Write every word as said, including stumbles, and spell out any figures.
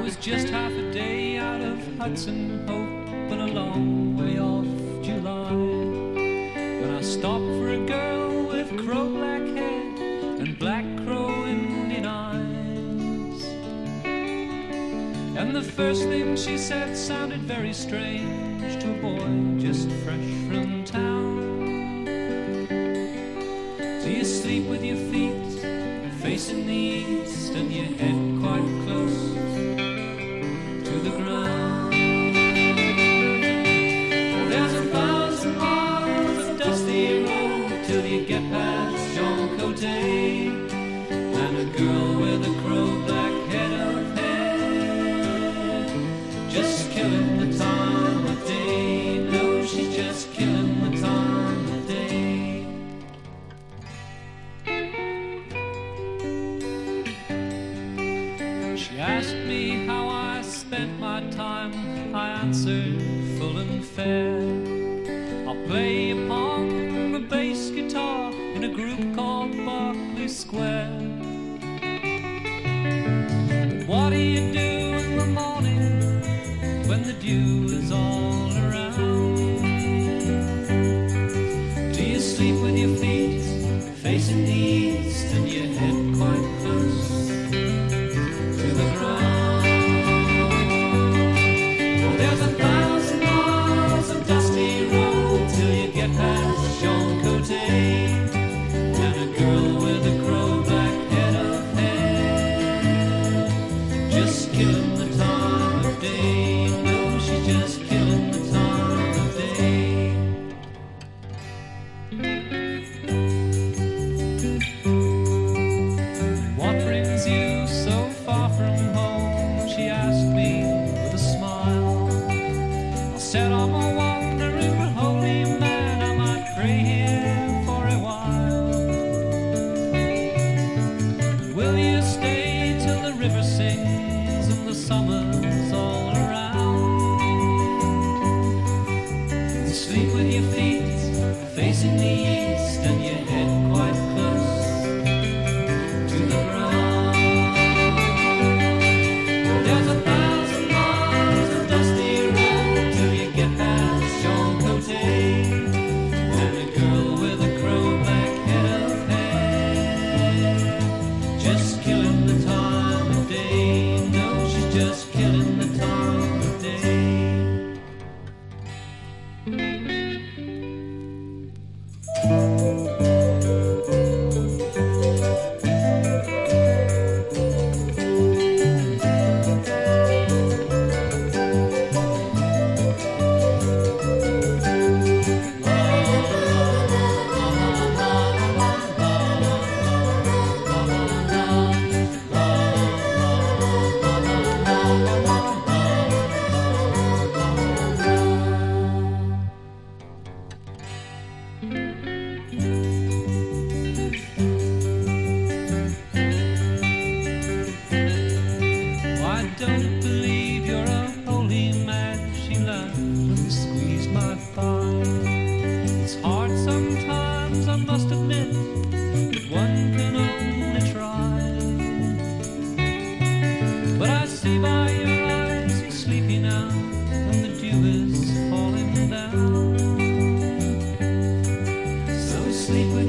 was just half a day out of Hudson Hope and a long way off July, when I stopped for a girl with crow-black hair and black crow Indian eyes. And the first thing she said sounded very strange to a boy just fresh from town. Do you sleep with your feet facing the east and your head quite close to the ground? Oh, there's a thousand miles of dusty road till you get past Jean Cote and a girl with a crow-black head of hair, just killing the time of day. No, she's just killing the time of day. She asked me how I spent my time. I answered full and fair. I'll play upon the bass guitar in a group called Berkeley Square. What do you do in the morning when the dew is all around? Do you sleep with your feet facing the east and your head quite close to the ground? Oh, there's a thousand miles of dusty road till you get past Jean Cote and a girl with a crow-black head of hair, just killing the time of day. No, she's just killing the time of day. What brings you so far from home? She asked me with a smile. I said I'm a wandering but holy man, I might pray here for a while. Will you stay till the river sings and the summer's all around? Sleep with your feet facing the east and your head quite close to the ground. There's a thousand miles of dusty road till you get past Jean Cote and a girl with a crow-black head of hair, just killing the time of day. No, she's just killing the time of day. I don't believe you're a holy man, she laughed and squeezed my thigh. It's hard sometimes, I must admit, but one can only try. But I see by your eyes you're sleepy now, and the dew is falling down. So sleep with